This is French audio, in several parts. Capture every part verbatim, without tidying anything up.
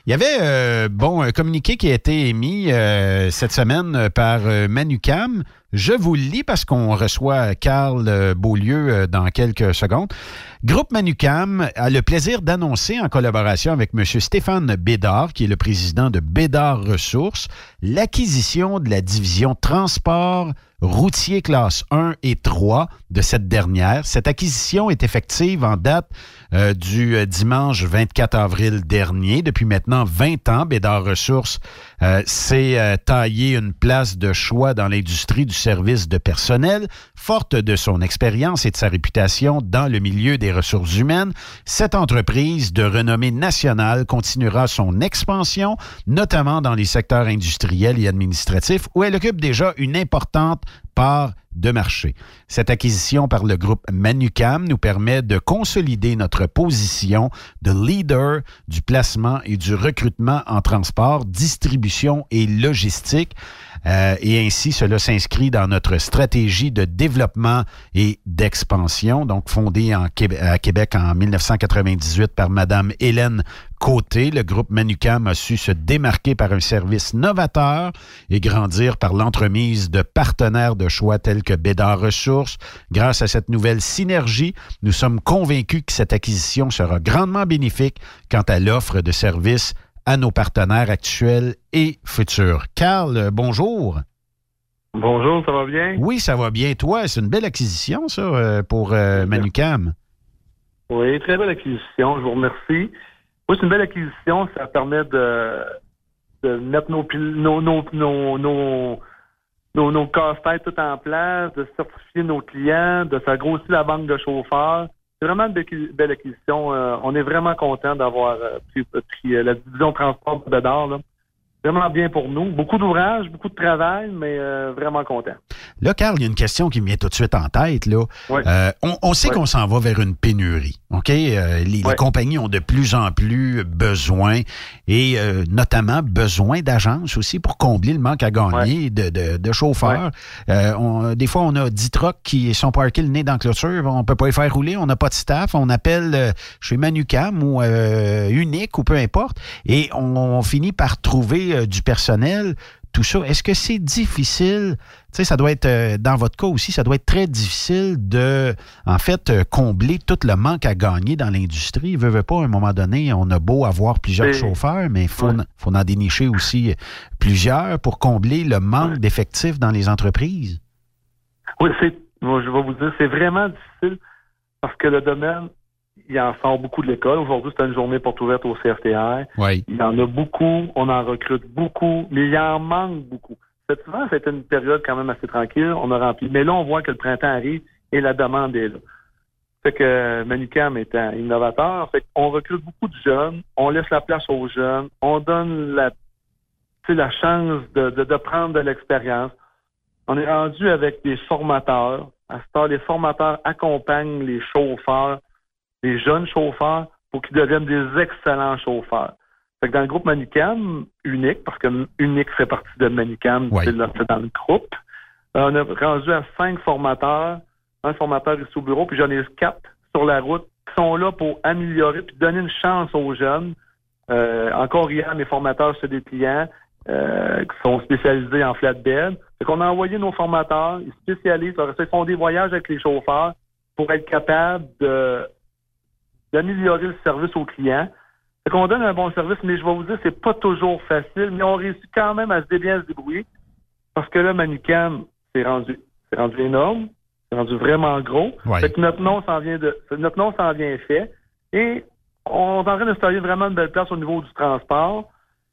Il y avait euh, bon, un communiqué qui a été émis euh, cette semaine par euh, Manucam. Je vous le lis parce qu'on reçoit Carl euh, Beaulieu euh, dans quelques secondes. Groupe Manucam a le plaisir d'annoncer, en collaboration avec M. Stéphane Bédard, qui est le président de Bédard Ressources, l'acquisition de la division transport routier classe un et trois de cette dernière. Cette acquisition est effective en date euh, du euh, dimanche vingt-quatre avril dernier. Depuis maintenant vingt ans, Bédard Ressources euh, s'est euh, taillé une place de choix dans l'industrie du service de personnel. Forte de son expérience et de sa réputation dans le milieu des ressources humaines, cette entreprise de renommée nationale continuera son expansion, notamment dans les secteurs industriels et administratifs, où elle occupe déjà une importante part de marché. Cette acquisition par le groupe Manucam nous permet de consolider notre position de leader du placement et du recrutement en transport, distribution et logistique. Euh, et ainsi, cela s'inscrit dans notre stratégie de développement et d'expansion, donc fondée en Québec, à Québec en dix-neuf cent quatre-vingt-dix-huit par Mme Hélène Côté. Le groupe Manucam a su se démarquer par un service novateur et grandir par l'entremise de partenaires de choix tels que Bédard Ressources. Grâce à cette nouvelle synergie, nous sommes convaincus que cette acquisition sera grandement bénéfique quant à l'offre de services à nos partenaires actuels et futurs. Carl, bonjour. Bonjour, ça va bien? Oui, ça va bien. Toi, c'est une belle acquisition, ça, pour euh, Manucam. Oui, très belle acquisition. Je vous remercie. Oui, c'est une belle acquisition. Ça permet de, de mettre nos, nos, nos, nos, nos, nos, nos casse-têtes tout en place, de certifier nos clients, de faire grossir la banque de chauffeurs. C'est vraiment une belle, belle acquisition. Euh, on est vraiment content d'avoir euh, pris, pris euh, la division transport de Bédard, là. Vraiment bien pour nous. Beaucoup d'ouvrages, beaucoup de travail, mais euh, vraiment content. Là, Carl, il y a une question qui me vient tout de suite en tête. Là. Oui. Euh, on, on sait oui. qu'on s'en va vers une pénurie. OK? Euh, les, oui. les compagnies ont de plus en plus besoin, et euh, notamment besoin d'agences aussi pour combler le manque à gagner oui. de, de, de chauffeurs. Oui. Euh, on, des fois, on a dix trucks qui sont parqués le nez dans la clôture. On ne peut pas les faire rouler. On n'a pas de staff. On appelle euh, chez Manucam ou euh, Unique ou peu importe. Et on, on finit par trouver du personnel, tout ça. Est-ce que c'est difficile? Tu sais, ça doit être, euh, dans votre cas aussi, ça doit être très difficile de, en fait, euh, combler tout le manque à gagner dans l'industrie. Veut, veut pas, à un moment donné, on a beau avoir plusieurs et... chauffeurs, mais il faut, ouais. faut en dénicher aussi plusieurs pour combler le manque ouais. d'effectifs dans les entreprises. Oui, c'est, je vais vous dire, c'est vraiment difficile parce que le domaine, il en sort beaucoup de l'école. Aujourd'hui, c'est une journée porte ouverte au C F T R. Oui. Il y en a beaucoup, on en recrute beaucoup, mais il en manque beaucoup. Cette souvent, c'était une période quand même assez tranquille, on a rempli. Mais là, on voit que le printemps arrive et la demande est là. Fait que Manucam est un innovateur. Fait qu'on recrute beaucoup de jeunes, on laisse la place aux jeunes, on donne la, la chance de, de, de prendre de l'expérience. On est rendu avec des formateurs. À ce temps, les formateurs accompagnent les chauffeurs, les jeunes chauffeurs, pour qu'ils deviennent des excellents chauffeurs. Fait que dans le groupe Manucam, Unique, parce que Unique fait partie de Manucam, oui. c'est, là, c'est dans le groupe, on a rendu à cinq formateurs, un formateur ici au bureau, puis j'en ai quatre sur la route, qui sont là pour améliorer puis donner une chance aux jeunes. Euh, encore hier, mes formateurs, c'est des clients euh, qui sont spécialisés en flatbed. Fait qu'on a envoyé nos formateurs, ils spécialisent, ils font des voyages avec les chauffeurs pour être capables de d'améliorer le service aux clients. Fait qu'on donne un bon service, mais je vais vous dire, c'est pas toujours facile, mais on réussit quand même à se bien se débrouiller. Parce que là, Manucam, c'est rendu, c'est rendu énorme, c'est rendu vraiment gros. Ouais. Fait que notre nom s'en vient de, notre nom s'en vient fait. Et on est en train de se tailler vraiment une belle place au niveau du transport.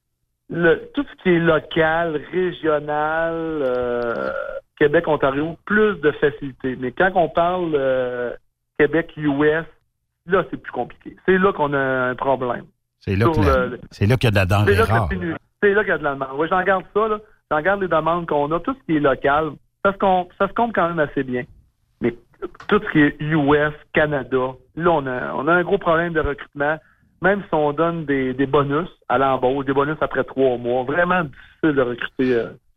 Le, tout ce qui est local, régional, euh, Québec, Ontario, plus de facilité. Mais quand on parle euh, Québec, U S, là, c'est plus compliqué. C'est là qu'on a un problème. C'est là, que la, le, c'est là qu'il y a de la denrée c'est rare. Là c'est là qu'il y a de la demande. Oui, j'en garde ça, là. J'en garde les demandes qu'on a. Tout ce qui est local, ça se compte, ça se compte quand même assez bien. Mais tout ce qui est U S, Canada, là, on a, on a un gros problème de recrutement. Même si on donne des, des bonus à l'embauche, des bonus après trois mois, vraiment difficile de recruter euh,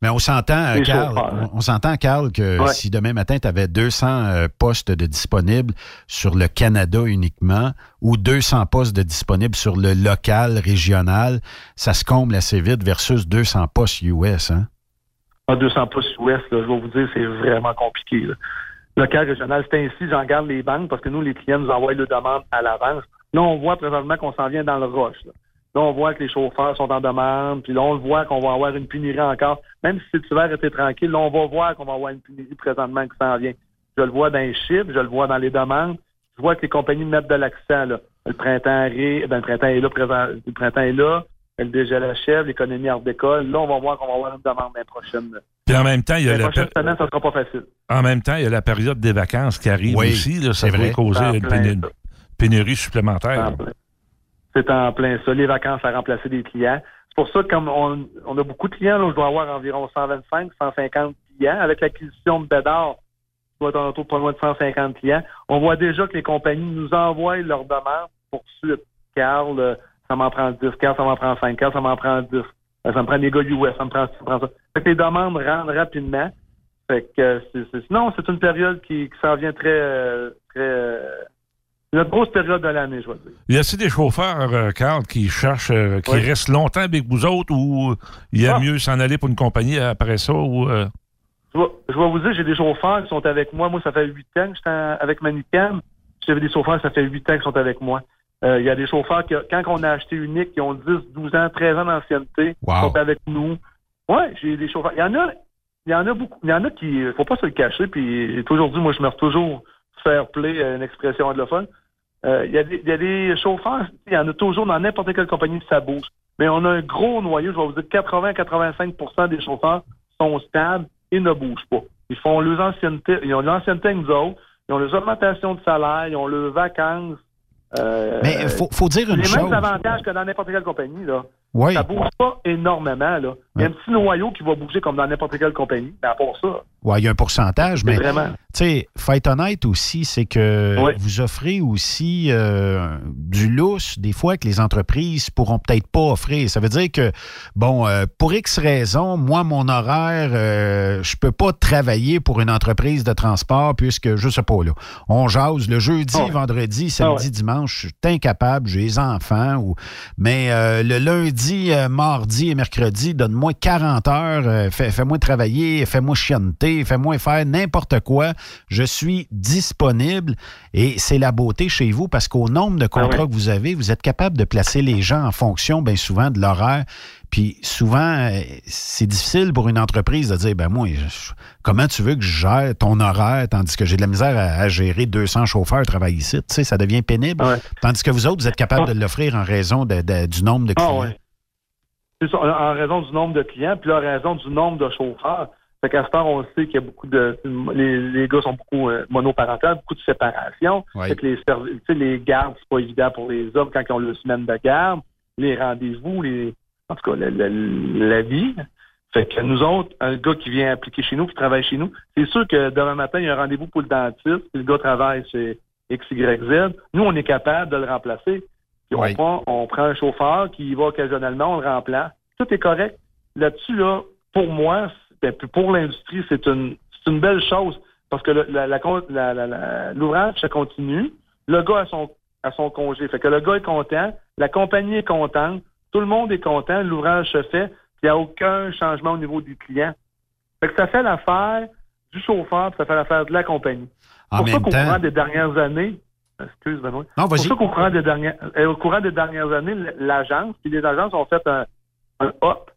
Mais on s'entend, Les Carl, chauffeurs, hein. on, on s'entend, Carl, que Ouais. si demain matin, tu avais deux cents euh, postes de disponibles sur le Canada uniquement ou deux cents postes de disponibles sur le local, régional, ça se comble assez vite versus deux cents postes U S, hein? En deux cents pouces ouest, là, je vais vous dire, c'est vraiment compliqué. Là. Local, régional, c'est ainsi, j'en garde les banques parce que nous, les clients nous envoient le demande à l'avance. Là, on voit présentement qu'on s'en vient dans le rush. Là. Là, on voit que les chauffeurs sont en demande, puis là, on le voit qu'on va avoir une pénurie encore. Même si cet hiver était tranquille, là, on va voir qu'on va avoir une pénurie présentement qui s'en vient. Je le vois dans les chiffres, je le vois dans les demandes. Je vois que les compagnies mettent de l'accent, là. Le printemps arrive, ben, le printemps est là, présent, le printemps est là. Le dégel achève, l'économie hors d'école. Là, on va voir qu'on va avoir une demande l'année prochaine. Puis en même temps, il y a La la prochaine per- semaine, ça sera pas facile. en même temps, il y a la période des vacances qui arrive Oui, aussi. Là, ça c'est pourrait vrai. causer C'est en une plein, pénu- ça. pénurie C'est supplémentaire. en plein. C'est en plein ça. Les vacances à remplacer des clients. C'est pour ça que comme on, on a beaucoup de clients, là, je dois avoir environ cent vingt-cinq, cent cinquante clients. Avec l'acquisition de Bédard, je dois être autour de pas loin de cent cinquante clients. On voit déjà que les compagnies nous envoient leurs demandes pour suite. Carl, euh, ça m'en prend dix. Carl, ça m'en prend cinq. Carl, ça m'en prend dix. Euh, Ça me prend des gars U S, ça me prend, ça me prend ça. Fait que les demandes rentrent rapidement. Fait que euh, c'est, c'est, non, c'est une période qui, qui s'en vient très, euh, très, euh, notre grosse période de l'année, je vais dire. Y a-t-il des chauffeurs, euh, Carl, qui cherchent, euh, qui Oui. restent longtemps avec vous autres ou il y a Ah. mieux s'en aller pour une compagnie après ça? Ou, euh... Je vais, je vais vous dire, j'ai des chauffeurs qui sont avec moi. Moi, ça fait huit ans que j'étais en- avec Manucam. J'avais des chauffeurs, ça fait huit ans qu'ils sont avec moi. Euh, Il y a des chauffeurs qui, quand on a acheté Unique, qui ont dix, douze ans, treize ans d'ancienneté, Wow. qui sont avec nous. Ouais, j'ai des chauffeurs. Il y en a, il y en a beaucoup. Il y en a qui, faut pas se le cacher, puis aujourd'hui, moi, je me toujours fair play, euh, une expression anglophone. Euh, Il y, a des- il y a des chauffeurs, il y en a toujours dans n'importe quelle compagnie, ça bouge. Mais on a un gros noyau, je vais vous dire, quatre-vingts à quatre-vingt-cinq pour cent des chauffeurs sont stables et ne bougent pas. Ils font leurs anciennetés, ils ont l'ancienneté avec nous autres, ils ont les augmentations de salaire, ils ont leurs vacances. Euh, Mais il faut, faut dire une les chose. mêmes avantages que dans n'importe quelle compagnie, là. Oui. Ça bouge pas énormément, là. Il y a un petit noyau qui va bouger comme dans n'importe quelle compagnie. Mais à part ça, Oui, il y a un pourcentage, c'est mais vraiment. tu sais, faut être honnête aussi, c'est que Oui. vous offrez aussi euh, du lousse, des fois, que les entreprises pourront peut-être pas offrir. Ça veut dire que, bon, euh, pour X raisons, moi, mon horaire, euh, je peux pas travailler pour une entreprise de transport puisque, je sais pas, là, on jase le jeudi, Ah ouais. vendredi, samedi, Ah ouais. dimanche, je suis incapable, j'ai les enfants, ou mais euh, le lundi, euh, mardi et mercredi, donne-moi quarante heures, euh, fais, fais-moi travailler, fais-moi chienneter, fais-moi faire n'importe quoi. Je suis disponible et c'est la beauté chez vous parce qu'au nombre de contrats Ah ouais. que vous avez, vous êtes capable de placer les gens en fonction, bien souvent, de l'horaire. Puis souvent, euh, c'est difficile pour une entreprise de dire, ben moi, je- comment tu veux que je gère ton horaire tandis que j'ai de la misère à, à gérer deux cents chauffeurs travaillent ici. Tu sais, ça devient pénible. Ouais. Tandis que vous autres, vous êtes capable Ah. de l'offrir en raison de- de- du nombre de Ah clients. ouais. C'est ça, en raison du nombre de clients, puis là, en raison du nombre de chauffeurs. Fait qu'à ce temps, on sait qu'il y a beaucoup de... Les, les gars sont beaucoup euh, monoparentales, beaucoup de séparation. Ouais. Fait que les, servi- tu sais, les gardes, c'est pas évident pour les hommes quand ils ont leur semaine de garde. Les rendez-vous, les en tout cas, la, la, la vie. Fait que nous autres, un gars qui vient appliquer chez nous, qui travaille chez nous, c'est sûr que demain matin, il y a un rendez-vous pour le dentiste, puis le gars travaille chez X Y Z. Nous, on est capable de le remplacer. Puis Oui. on, prend, on prend un chauffeur qui y va occasionnellement, on le remplace. Tout est correct. Là-dessus, là, pour moi, c'est- puis pour l'industrie, c'est une, c'est une belle chose parce que le, la, la, la, la, la, l'ouvrage, ça continue. Le gars a son, a son congé. Fait que le gars est content, la compagnie est contente, tout le monde est content, l'ouvrage se fait, puis il n'y a aucun changement au niveau du client. Fait que ça fait l'affaire du chauffeur, puis ça fait l'affaire de la compagnie. En pour ça même qu'au temps... courant des dernières années, excuse Benoît, Non, pour vas-y. ça qu'au courant des dernières, euh, au courant des dernières années, l- l'agence, puis les agences ont fait un, un hop.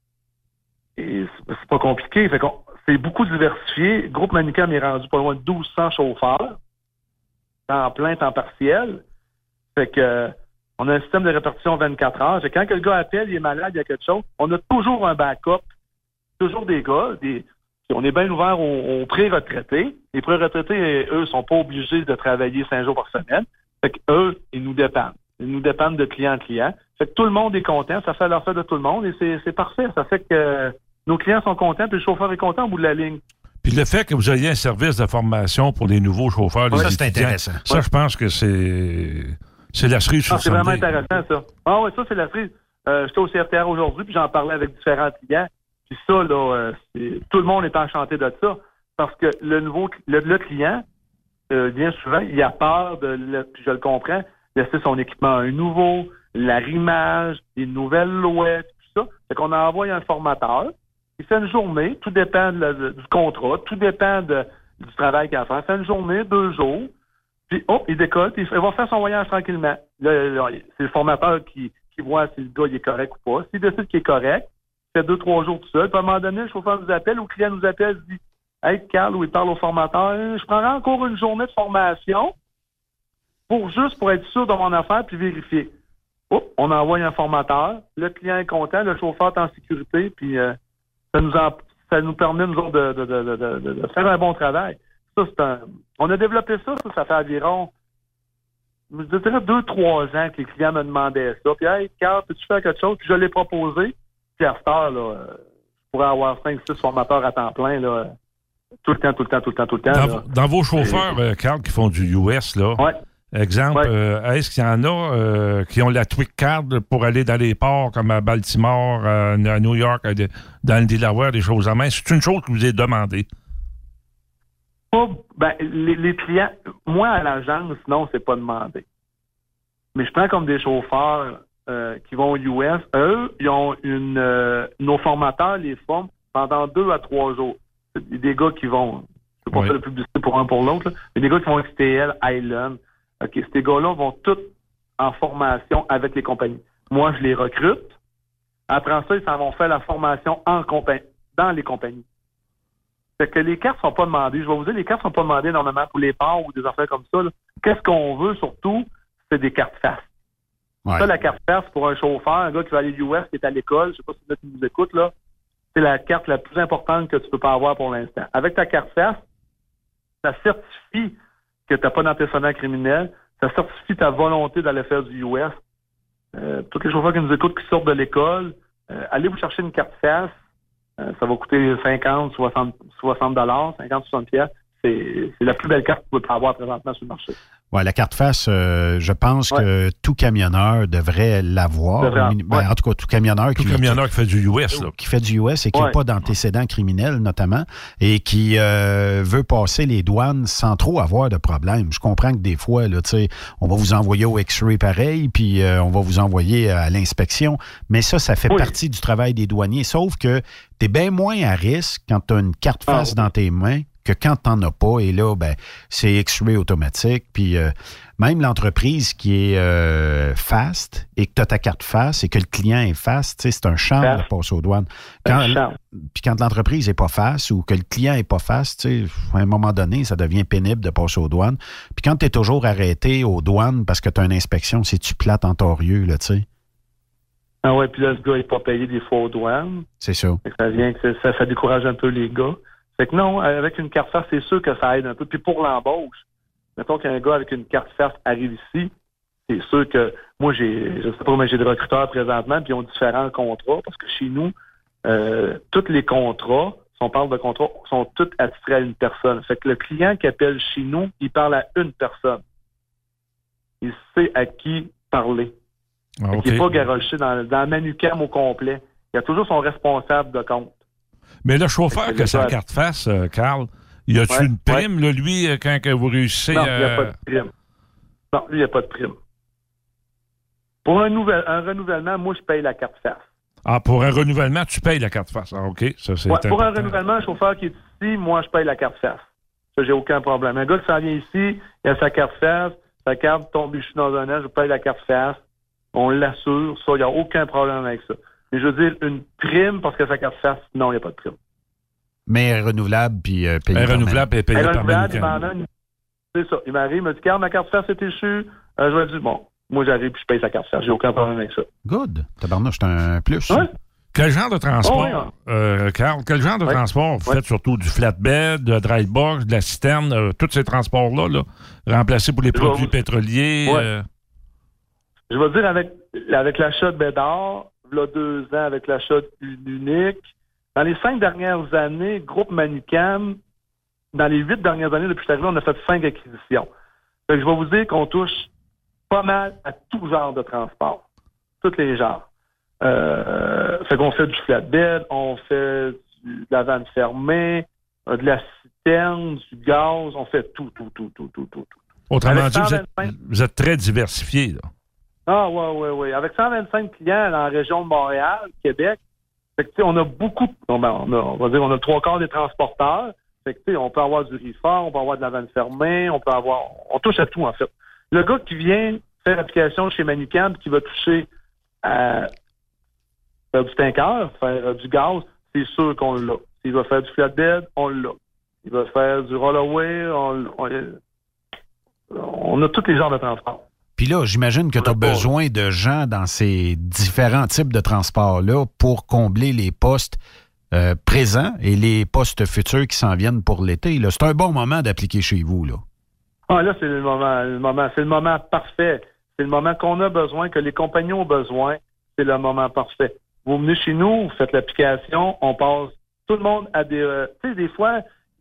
Et c'est c'est pas compliqué. Fait qu'on, c'est beaucoup diversifié. Groupe Manucam est rendu pas loin de douze cents chauffeurs, temps plein, temps partiel. Fait que euh, on a un système de répartition vingt-quatre heures. Fait que quand que le gars appelle, il est malade, il y a quelque chose, on a toujours un backup, toujours des gars, des, on est bien ouvert aux, aux pré-retraités. Les pré-retraités, eux, sont pas obligés de travailler cinq jours par semaine. Fait que eux, ils nous dépendent. Ils nous dépendent de client en client. Fait que tout le monde est content. Ça fait l'affaire de tout le monde et c'est, c'est parfait. Ça fait que euh, nos clients sont contents puis le chauffeur est content au bout de la ligne. Puis le fait que vous ayez un service de formation pour les nouveaux chauffeurs, les Ça, c'est étudiants, intéressant. ça, je pense que c'est c'est la cerise sur Ah, le c'est vraiment sundae. intéressant, ça. Ah ouais, ça, c'est la frise. Euh, j'étais au C R T R aujourd'hui puis j'en parlais avec différents clients. Puis ça, là, euh, c'est, tout le monde est enchanté de ça, parce que le nouveau le, le client, euh, bien souvent, il a peur de, le, puis je le comprends, laisser son équipement à un nouveau, l'arrimage, les nouvelles lois, tout ça. Fait qu'on envoie un formateur, il fait une journée, tout dépend de la, de, du contrat, tout dépend de, du travail qu'il a à faire. Il fait une journée, deux jours, puis hop, il décolle, puis il va faire son voyage tranquillement. Là, là, c'est le formateur qui, qui voit si le gars il est correct ou pas. S'il décide qu'il est correct, il fait deux, trois jours tout seul, puis à un moment donné, le chauffeur nous appelle, ou le client nous appelle, il dit « Hey, Carl », ou il parle au formateur, « Je prendrai encore une journée de formation pour juste pour être sûr de mon affaire, puis vérifier. » Hop, on envoie un formateur, le client est content, le chauffeur est en sécurité, puis euh, ça nous en, ça nous permet, nous autres, de, de, de, de, de, de faire un bon travail. Ça, c'est un, on a développé ça, ça, ça fait environ, je dirais, deux, trois ans que les clients me demandaient ça. Puis, hey, Carl, peux-tu faire quelque chose? Puis, je l'ai proposé. Puis, à cette heure, là, je pourrais avoir cinq, six formateurs à temps plein, là, tout le temps, tout le temps, tout le temps, tout le temps. Dans, là. dans vos chauffeurs, euh, Carl, qui font du U S, là, ouais. exemple, ouais. euh, est-ce qu'il y en a euh, qui ont la Twig Card pour aller dans les ports comme à Baltimore, à, à New York, à, dans le Delaware, des choses en main? C'est une chose que vous avez demandé. Ben, les, les clients, moi, à l'agence, non, c'est pas demandé. Mais je prends comme des chauffeurs euh, qui vont au U S. Eux, ils ont une... Euh, nos formateurs les forment pendant deux à trois jours. C'est des gars qui vont... Je ne peux pas oui. faire de publicité pour un pour l'autre, là, mais des gars qui vont X T L, Island. OK, ces gars-là vont tous en formation avec les compagnies. Moi, je les recrute. Après ça, ils s'en vont faire la formation en compagnie, dans les compagnies. Fait que les cartes sont pas demandées. Je vais vous dire, les cartes sont pas demandées normalement pour les ports ou des affaires comme ça. Là. Qu'est-ce qu'on veut surtout? C'est des cartes face. Ouais. Ça, la carte face pour un chauffeur, un gars qui va aller à l'U S, qui est à l'école, je sais pas si vous nous écoute, là, c'est la carte la plus importante que tu peux pas avoir pour l'instant. Avec ta carte face, ça certifie que tu n'as pas d'antécédent criminel, ça certifie ta volonté d'aller faire du U S. Euh, tous les chauffeurs qui nous écoutent, qui sortent de l'école, euh, allez vous chercher une carte face. Euh, ça va coûter cinquante, soixante dollars, cinquante, soixante pièces. C'est, c'est la plus belle carte que vous pouvez avoir présentement sur le marché. Oui, la carte face, euh, je pense ouais. que tout camionneur devrait l'avoir. Devrait, ben, ouais. En tout cas, tout camionneur, tout qui, camionneur qui, qui fait du U S. Là. Qui fait du U S et qui n'a ouais. pas d'antécédents criminels, notamment, et qui euh, veut passer les douanes sans trop avoir de problème. Je comprends que des fois, là, on va vous envoyer au X-ray pareil, puis euh, on va vous envoyer à l'inspection. Mais ça, ça fait oui. partie du travail des douaniers. Sauf que tu es bien moins à risque quand tu as une carte face ah, dans tes mains que quand t'en as pas, et là, ben, c'est X-ray automatique. Puis euh, même l'entreprise qui est euh, fast et que tu as ta carte face et que le client est fast, c'est un charme de passer aux douanes. Quand, puis quand l'entreprise n'est pas fast ou que le client n'est pas fast, à un moment donné, ça devient pénible de passer aux douanes. Puis quand tu es toujours arrêté aux douanes parce que tu as une inspection, c'est-tu plate en torieux, là, tu sais? Ah ouais, puis là, ce gars n'est pas payé des fois aux douanes. C'est ça. Ça vient que ça, ça décourage un peu les gars. Fait que non, avec une carte face, c'est sûr que ça aide un peu. Puis pour l'embauche, mettons qu'un gars avec une carte face arrive ici, c'est sûr que moi, j'ai, je sais pas, mais j'ai des recruteurs présentement, puis ils ont différents contrats, parce que chez nous, euh, tous les contrats, si on parle de contrats, sont tous attitrés à une personne. Fait que le client qui appelle chez nous, il parle à une personne. Il sait à qui parler. Ah, okay. Il n'est pas garoché dans, dans Manucam au complet. Il y a toujours son responsable de compte. Mais le chauffeur que sa carte face, euh, Carl, y a-tu ouais, une prime, ouais. là, lui, quand que vous réussissez? Non, il n'y euh... a pas de prime. Non, lui, il n'y a pas de prime. Pour un, nouvel, un renouvellement, moi, je paye la carte face. Ah, pour un renouvellement, tu payes la carte face. Ah, OK. Ça, c'est ouais, pour un renouvellement, un chauffeur qui est ici, moi, je paye la carte face. Ça, j'ai aucun problème. Un gars qui s'en vient ici, il a sa carte face, sa carte tombe ici dans un an, je paye la carte face. On l'assure. Ça, il n'y a aucun problème avec ça. Mais je veux dire, une prime parce que sa carte face, non, il n'y a pas de prime. Mais renouvelable, puis euh, payé. Renouvelable et payé par renouvelable, il m'en a une... C'est ça. Il m'arrive, il me dit, Carl, ma carte face est échue. Euh, je vais dire, bon, moi, j'arrive puis je paye sa carte face. J'ai aucun problème avec ça. Good. Tabarnouche, c'est un plus. Ouais. Quel genre de transport, oh, ouais, hein. euh, Carl, quel genre de ouais. transport vous ouais. faites surtout du flatbed, de dry box, de la citerne, euh, tous ces transports-là, là, remplacés pour les je produits vais... pétroliers? Ouais. Euh... Je vais dire, avec, avec l'achat de Bédard, il y a deux ans, avec l'achat d'Unique, dans les cinq dernières années, Groupe Manucam, dans les huit dernières années, depuis que je suis arrivé, on a fait cinq acquisitions. Fait que je vais vous dire qu'on touche pas mal à tout genre de transport. Tous les genres. Euh, fait qu'on fait du flatbed, on fait du, de la vanne fermée, euh, de la citerne, du gaz, on fait tout, tout, tout, tout, tout, tout. tout. Autrement Avec dit, vous cent êtes, vingt-cinq vous êtes très diversifié, là. Ah, ouais, ouais, ouais. Avec cent vingt-cinq clients dans la région de Montréal, Québec, fait que, tu sais, on a beaucoup, on, ben, on, a, on va dire, on a le trois quarts des transporteurs. Fait que, tu sais, on peut avoir du reefer, on peut avoir de la vanne fermée, on peut avoir, on touche à tout, en fait. Le gars qui vient faire l'application chez Manucam, qui va toucher à faire du tanker, faire euh, du gaz, c'est sûr qu'on l'a. S'il va faire du flatbed, on l'a. Il va faire du rollaway, on, on, on a tous les genres de transport. Puis là, j'imagine que tu as besoin de gens dans ces différents types de transports-là pour combler les postes euh, présents et les postes futurs qui s'en viennent pour l'été. Là. C'est un bon moment d'appliquer chez vous, là. Ah, là, c'est le moment, le moment, c'est le moment parfait. C'est le moment qu'on a besoin, que les compagnies ont besoin. C'est le moment parfait. Vous venez chez nous, vous faites l'application, on passe tout le monde à des... Euh, tu sais, des fois,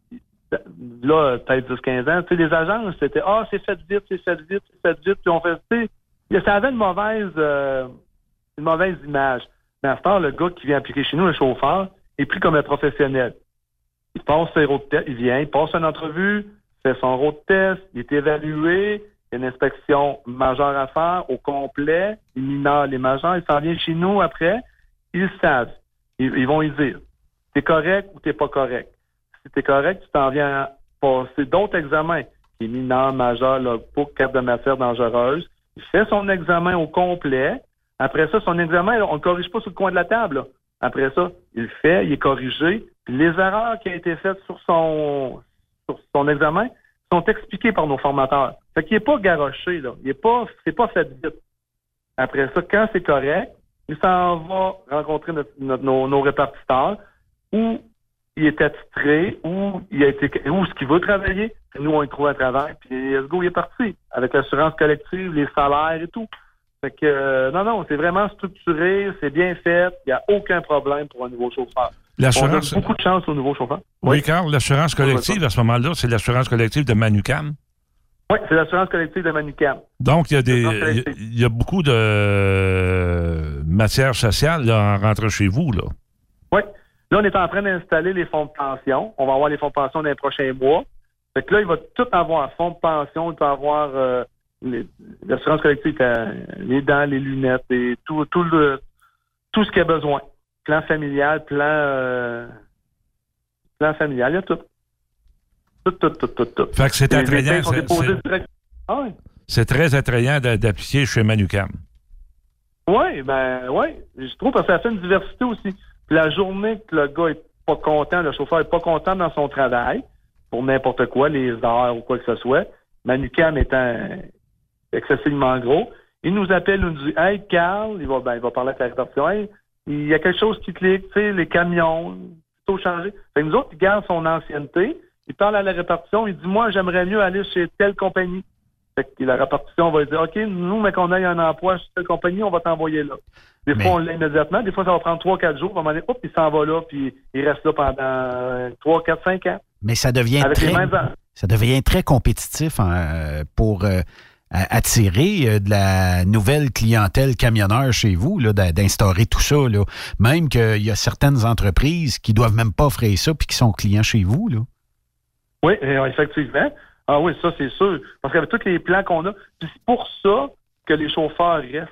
là, peut-être dix quinze ans, tu sais, les agences, c'était « Ah, c'est fait vite, c'est fait vite, c'est fait vite. » Puis on fait, tu sais, ça avait une mauvaise, euh, une mauvaise image. Mais à ce temps, le gars qui vient appliquer chez nous, le chauffeur, est pris comme un professionnel. Il passe ses road tests, il vient, il passe une entrevue, fait son road test, il est évalué, il y a une inspection majeure à faire au complet, les mineurs, les majeurs, il s'en vient chez nous après, ils savent. Ils, ils vont y dire, t'es correct ou t'es pas correct. Si t'es correct, tu t'en viens passer d'autres examens, les mineurs, majeurs, logbook, carte de matière dangereuse. Il fait son examen au complet. Après ça, son examen, on ne le corrige pas sur le coin de la table, là. Après ça, il le fait, il est corrigé. Puis les erreurs qui ont été faites sur son sur son examen sont expliquées par nos formateurs. Fait qu'il n'est pas garoché, là. Il est pas, c'est pas fait vite. Après ça, quand c'est correct, il s'en va rencontrer notre, notre, nos, nos répartiteurs où il est attitré, où il a été, où ce qu'il veut travailler. Puis nous, on y trouve un travail. Puis let's go, il est parti. Avec l'assurance collective, les salaires et tout. Fait que, euh, non, non, c'est vraiment structuré, c'est bien fait, il n'y a aucun problème pour un nouveau chauffeur. L'assurance... On a beaucoup de chance au nouveau chauffeur. Oui, oui. Carl, l'assurance collective, à ce moment-là, c'est l'assurance collective de Manucam? Oui, c'est l'assurance collective de Manucam. Donc, il y a des, il y a, il y a beaucoup de matière sociale là, en rentrant chez vous, là. Oui. Là, on est en train d'installer les fonds de pension. On va avoir les fonds de pension dans les prochains mois. Fait que là, il va tout avoir. Fonds de pension, il va avoir... Euh, Les, l'assurance collective, les dents, les lunettes, et tout, tout, le, tout ce qu'il y a besoin. Plan familial, plan, euh, plan familial, il y a tout. Tout, tout, tout, tout, tout. Fait que c'est les, attrayant. les sont c'est, direct... ah, oui. c'est très attrayant d'appliquer chez Manucam. Oui, ben, oui. Je trouve que ça fait une diversité aussi. Puis la journée que le gars est pas content, le chauffeur est pas content dans son travail, pour n'importe quoi, les heures ou quoi que ce soit, Manucam étant excessivement gros, il nous appelle, il nous dit « Hey, Carl, il va, ben, il va parler avec la répartition, hey, il y a quelque chose qui clique, tu sais, les camions, tout changé. » Fait que nous autres, il garde son ancienneté, il parle à la répartition, il dit « Moi, j'aimerais mieux aller chez telle compagnie. » Fait que la répartition va dire « OK, nous, mais qu'on ait un emploi chez telle compagnie, on va t'envoyer là. » Des mais... fois, on l'a immédiatement, des fois, ça va prendre trois quatre jours, à un moment donné, hop, il s'en va là, puis il reste là pendant trois quatre cinq ans. Mais ça devient avec très... les mêmes... Ça devient très compétitif hein, pour euh, attirer euh, de la nouvelle clientèle camionneur chez vous, là, d'instaurer tout ça. Là. Même qu'il y a certaines entreprises qui doivent même pas offrir ça puis qui sont clients chez vous. Là. Oui, effectivement. Ah oui, ça, c'est sûr. Parce qu'avec tous les plans qu'on a, c'est pour ça que les chauffeurs restent.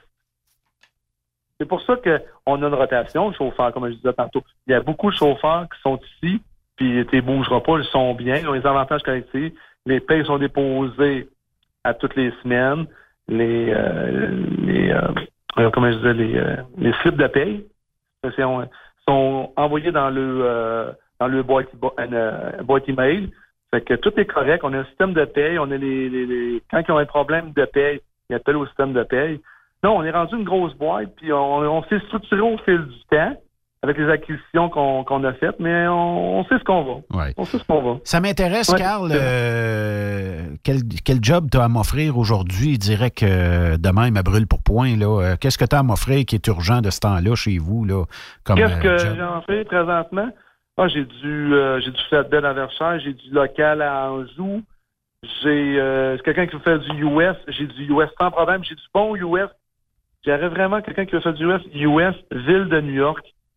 C'est pour ça qu'on a une rotation de chauffeurs, comme je disais tantôt. Il y a beaucoup de chauffeurs qui sont ici, puis tu ne bougeras pas, ils sont bien, ils ont les avantages collectifs, les payes sont déposées à toutes les semaines, les, euh, les euh, comment je disais, les, euh, les slips de paye sont, sont envoyés dans le euh, dans le boîte, euh, boîte email. Fait que tout est correct, on a un système de paye, on a les, les, les quand ils ont un problème de paye, ils appellent au système de paye. Non, on est rendu une grosse boîte, puis on, on s'est structuré au fil du temps avec les acquisitions qu'on, qu'on a faites, mais on, on sait ce qu'on va. Ouais. On sait ce qu'on va. Ça m'intéresse, ouais, Carl. Euh, quel, quel job tu as à m'offrir aujourd'hui? Je dirais que demain, il me brûle pour point. Là. Qu'est-ce que tu as à m'offrir qui est urgent de ce temps-là chez vous? Là, comme, Qu'est-ce que euh, j'en fais présentement? Ah, j'ai du euh, j'ai du flatbed à Verchères, j'ai du local à Anjou, j'ai euh, quelqu'un qui veut faire du U S, j'ai du U S sans problème, j'ai du bon U S. J'aurais vraiment quelqu'un qui veut faire du U S, U S, ville de New York.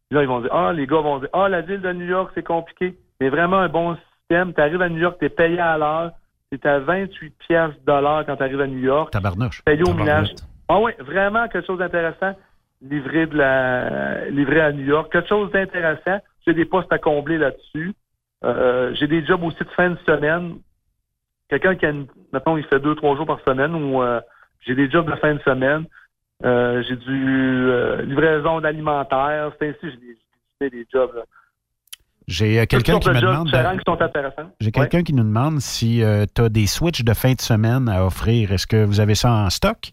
Là, ils vont dire, ah, les gars vont dire, ah, la ville de New York, c'est compliqué. Mais vraiment un bon système. Tu arrives à New York, tu es payé à l'heure. C'est à vingt-huit piastres de l'heure quand tu arrives à New York. Tabarnouche. Payé au Tabarnouche. ménage. Ah oui, vraiment quelque chose d'intéressant. Livré de la, livré à New York. Quelque chose d'intéressant. J'ai des postes à combler là-dessus. Euh, j'ai des jobs aussi de fin de semaine. Quelqu'un qui a, une, mettons, il fait deux, trois jours par semaine ou euh, j'ai des jobs de fin de semaine. Euh, j'ai du euh, livraison d'alimentaire. C'est ainsi, j'ai des, j'ai des jobs. Là. J'ai euh, quelqu'un qui me demande. De, qui sont intéressants. J'ai quelqu'un ouais. qui nous demande si euh, tu as des switches de fin de semaine à offrir. Est-ce que vous avez ça en stock?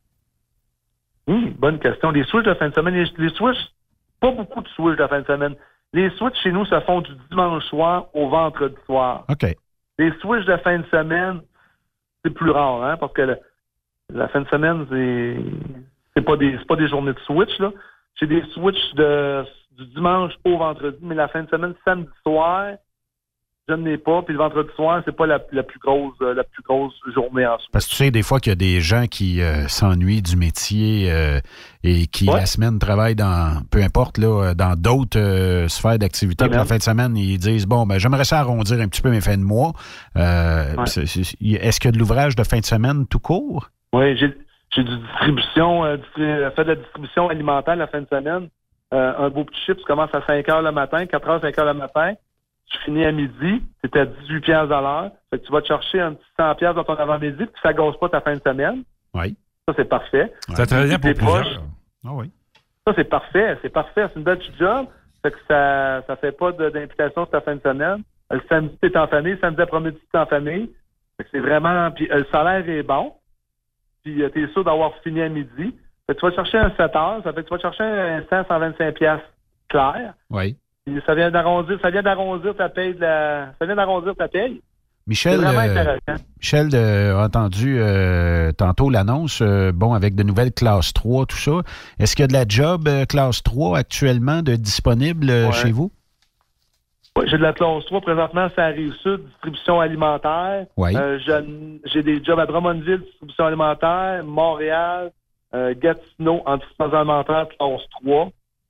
Hum, bonne question. Les switches de fin de semaine, les, les switches, pas beaucoup de switches de fin de semaine. Les switches chez nous se font du dimanche soir au vendredi soir. OK. Les switches de fin de semaine, c'est plus rare, hein, parce que le, la fin de semaine, c'est c'est pas des c'est pas des journées de switch, là. C'est des switches de du dimanche au vendredi, mais la fin de semaine, samedi soir, je n'ai pas, puis le vendredi soir, c'est pas la, la plus grosse la plus grosse journée en soi. Parce que tu sais, des fois qu'il y a des gens qui euh, s'ennuient du métier euh, et qui, ouais. la semaine, travaillent dans, peu importe, là, dans d'autres euh, sphères d'activité. Puis la fin de semaine, ils disent, bon, ben j'aimerais ça arrondir un petit peu mes fins de mois. Euh, ouais. c'est, c'est, est-ce qu'il y a de l'ouvrage de fin de semaine tout court? Oui, j'ai, j'ai du distribution, euh, fait de la distribution alimentaire la fin de semaine. Euh, un beau petit chips commence à cinq heures le matin, quatre heures, cinq heures le matin. Tu finis à midi, c'était à dix-huit piastres à l'heure. Fait que tu vas te chercher un petit cent piastres dans ton avant-midi, puis ça ne gosse pas ta fin de semaine. Oui. Ça, c'est parfait. Ça ouais. très bien pour plusieurs. Ah oui. Ça, c'est parfait. C'est parfait. C'est une belle petite job. Fait que ça ne fait pas de, d'implication sur ta fin de semaine. Le samedi, tu es en famille. Samedi après-midi, tu es en famille. Fait que c'est vraiment... Puis le salaire est bon. Puis tu es sûr d'avoir fini à midi. Fait que tu vas chercher un sept heures. Ça fait que tu vas chercher un cent, cent vingt-cinq piastres clair. Oui. Ça vient d'arrondir, ça vient d'arrondir ta paye de la, ça vient d'arrondir ta paye. Michel, euh, Michel euh, a entendu euh, tantôt l'annonce, euh, bon, avec de nouvelles classes trois, tout ça. Est-ce qu'il y a de la job euh, classe trois actuellement de disponible euh, ouais. chez vous? Oui, j'ai de la classe trois présentement, ça arrive sud, distribution alimentaire. Oui. Euh, j'ai des jobs à Drummondville, distribution alimentaire, Montréal, euh, Gatineau, en distribution alimentaire, classe trois.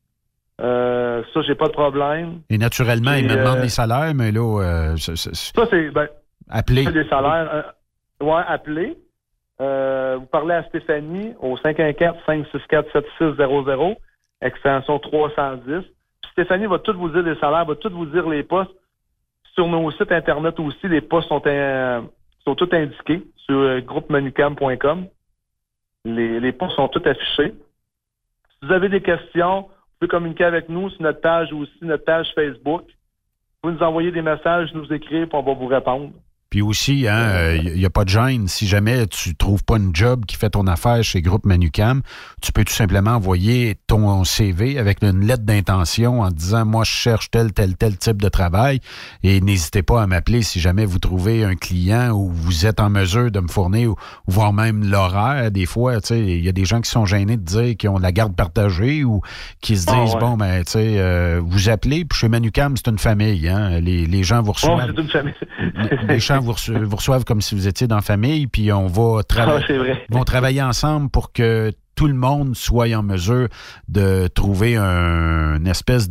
Euh, ça, j'ai pas de problème. Et naturellement, Et, ils me euh, demandent les salaires, mais là... Euh, c'est, c'est... Ça, c'est... Ben, appelez. C'est des salaires... Euh, ouais, appelez. Euh, vous parlez à Stéphanie au cinq un quatre, cinq six quatre, sept six zéro zéro, extension trois cent dix. Puis Stéphanie va tout vous dire les salaires, va tout vous dire les postes. Sur nos sites Internet aussi, les postes sont, euh, sont tous indiqués sur euh, groupe manucam point com. Les, les postes sont tous affichés. Si vous avez des questions... Vous pouvez communiquer avec nous sur notre page ou aussi notre page Facebook. Vous pouvez nous envoyer des messages, nous écrire, puis on va vous répondre. Puis aussi, il hein, n'y euh, a pas de gêne. Si jamais tu ne trouves pas une job qui fait ton affaire chez Groupe Manucam, tu peux tout simplement envoyer ton C V avec une lettre d'intention en disant « Moi, je cherche tel, tel, tel type de travail. » Et n'hésitez pas à m'appeler si jamais vous trouvez un client ou vous êtes en mesure de me fournir, ou, ou voire même l'horaire. Des fois, tu sais, il y a des gens qui sont gênés de dire qu'ils ont de la garde partagée ou qui se disent oh, ouais. « Bon, ben, tu sais, euh, vous appelez, puis chez Manucam, c'est une famille. Hein? Les, les gens vous reçoivent. Oh, c'est une famille. les gens vous, reço- vous reçoivent comme si vous étiez dans la famille, puis on va travailler, ah, vont travailler ensemble pour que tout le monde soit en mesure de trouver un, une espèce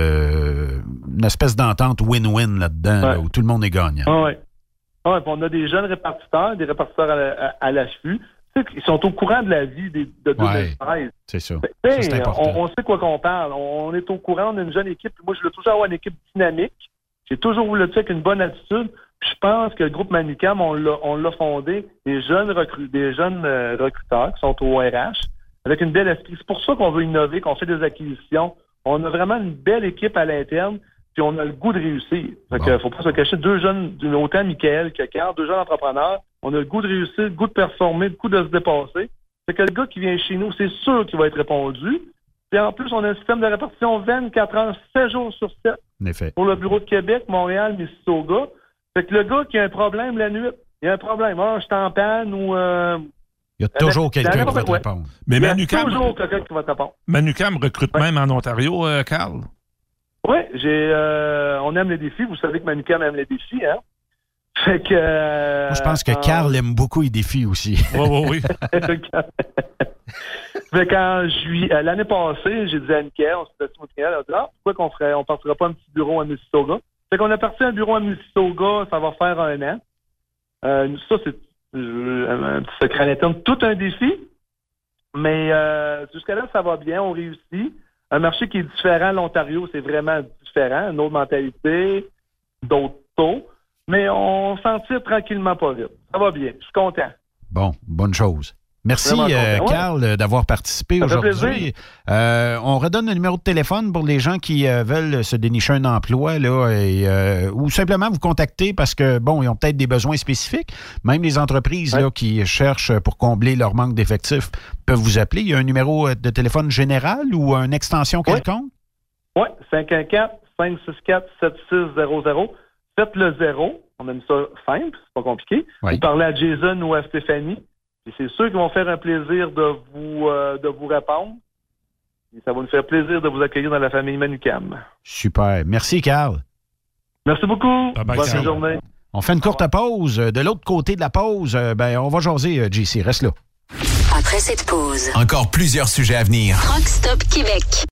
de une espèce d'entente win-win là-dedans, ouais. là, où tout le monde est gagnant. Ah, ouais. Ah, ouais, on a des jeunes répartiteurs, des répartiteurs à, la, à, à l'affût. Ils sont au courant de la vie des, de deux mille treize. Ouais, c'est ça. ça c'est important. On, on sait quoi qu'on parle. On est au courant, on a une jeune équipe. Moi, je veux toujours avoir une équipe dynamique. J'ai toujours voulu le dire avec une bonne attitude. Je pense que le groupe Manucam, on l'a, on l'a fondé des jeunes, recru- des jeunes euh, recruteurs qui sont au R H avec une belle esprit. C'est pour ça qu'on veut innover, qu'on fait des acquisitions. On a vraiment une belle équipe à l'interne, puis on a le goût de réussir. Fait bon. que, faut pas se cacher. Deux jeunes, autant Michael que Carl, deux jeunes entrepreneurs. On a le goût de réussir, le goût de performer, le goût de se dépasser. Fait que le gars qui vient chez nous, c'est sûr qu'il va être répondu. Et en plus, on a un système de répartition vingt-quatre heures, sept jours sur sept. En effet. Pour le bureau de Québec, Montréal, Mississauga. Fait que le gars qui a un problème la nuit, il y a un problème. Ah, je suis en panne ou... Euh, il y a toujours avec, quelqu'un qui va te répondre. Mais il y a Manucam, toujours quelqu'un qui va te répondre. Manucam recrute ouais. même en Ontario, euh, Carl? Oui, j'ai, euh, on aime les défis. Vous savez que Manucam aime les défis, hein? Fait que... Euh, Moi, je pense que euh, Carl aime beaucoup les défis aussi. Oui, oui, oui. Fait qu'en juillet, euh, l'année passée, j'ai dit à Mickaël, on s'est dit à Mickaël, elle a dit, ah, pourquoi qu'on ferait, on partira pas un petit bureau à Mississauga? Fait qu'on a parti un bureau à Mississauga, ça va faire un an. Euh, ça, c'est euh, un petit secret à l'interne, tout un défi. Mais euh, jusqu'à là, ça va bien, on réussit. Un marché qui est différent, l'Ontario, c'est vraiment différent, une autre mentalité, d'autres taux. Mais on s'en tire tranquillement pas vite. Ça va bien, je suis content. Bon, bonne chose. Merci, euh, Carl, ouais. d'avoir participé ça aujourd'hui. Euh, on redonne le numéro de téléphone pour les gens qui euh, veulent se dénicher un emploi là, et, euh, ou simplement vous contacter parce que, bon, ils ont peut-être des besoins spécifiques. Même les entreprises ouais. là, qui cherchent pour combler leur manque d'effectifs peuvent vous appeler. Il y a un numéro de téléphone général ou une extension quelconque? Oui, ouais. cinq un quatre, cinq six quatre, sept six zéro zéro. Faites le zéro. On aime ça simple, c'est pas compliqué. Ouais. Vous parlez à Jason ou à Stéphanie. Et c'est sûr qu'ils vont faire un plaisir de vous euh, de vous répondre. Et ça va nous faire plaisir de vous accueillir dans la famille Manucam. Super. Merci, Carl. Merci beaucoup. Bye bye, Bonne Carl. journée. On fait une courte pause. De l'autre côté de la pause, ben, on va jaser, J C. Reste là. Après cette pause, encore plusieurs sujets à venir. Rock Stop Québec.